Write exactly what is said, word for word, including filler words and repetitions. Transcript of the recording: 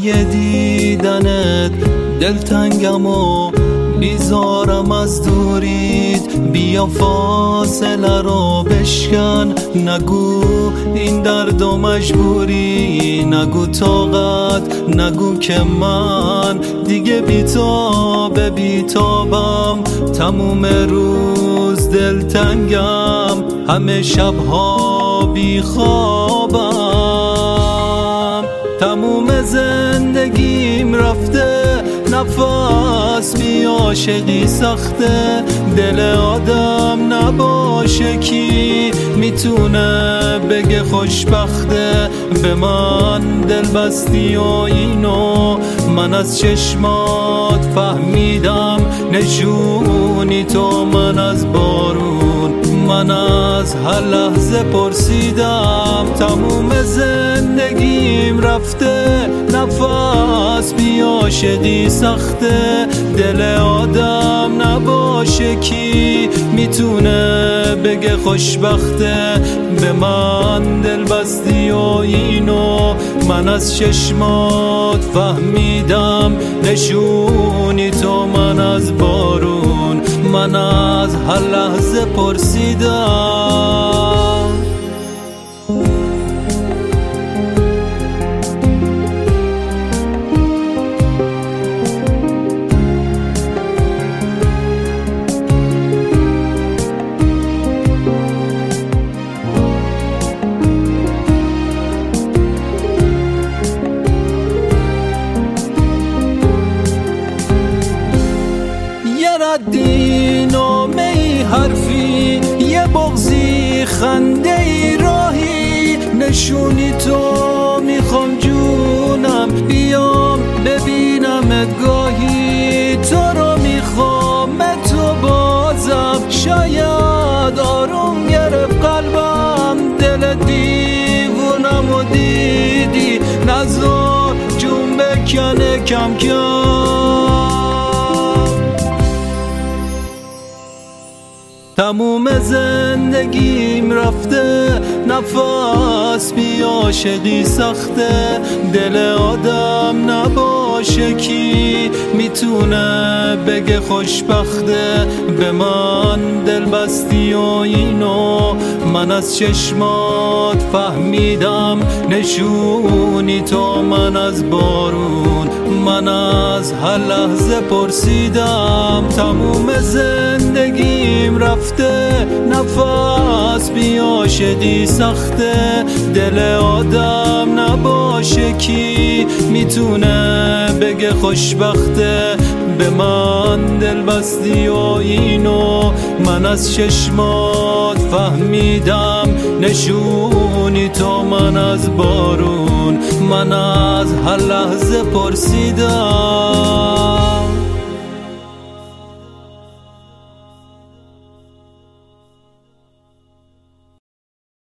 برای دیدنت دلتنگم و بیزارم از دوریت. بیا فاصله رو بشکن، نگو این درد و مجبوری، نگو طاقت، نگو که من دیگه بیتاب بیتابم. تموم روز دلتنگم، همه شبها بیخوابم. تموم زندگیم رفته، نفس بی عاشقی سخته. دل آدم نباشه کی میتونه بگه خوشبخته. به من دل بستی و اینو من از چشمات فهمیدم. نشونی تو من از بارون، من از هر لحظه پرسیدم. تموم زندگیم رفته، نفس بی عاشقی سخته. دل آدم نباشه کی میتونه بگه خوشبخته. به من دل بستی و اینو من از چشمات فهمیدم. نشونی تو من از بارون، من از هر لحظه پرسیدم. ردی نامه ای حرفی، یه بغضی خنده ای راهی. نشونی تو میخوام جونم، بیام ببینمت گاهی. تو رو میخوام تو بازم، شاید آروم گرفت قلبم. دل دیوونم و دیدی، نذار جون بکنه کم کم. تموم زندگیم رفته، نفس بی عاشقی سخته. دل آدم نباشه کی میتونه بگه خوشبخته. به من دل بستی و اینو من از چشمات فهمیدم. نشونی تو من از بارون، من از هر لحظه پرسیدم. تموم زندگیم رفته، نفس بی عاشقی سخته. دل آدم نباشه کی میتونه بگه خوشبخته. به من دل بستی و اینو من از چشمات فهمیدم. نشونی تو من از بارون، من از هر لحظه پرسیدم.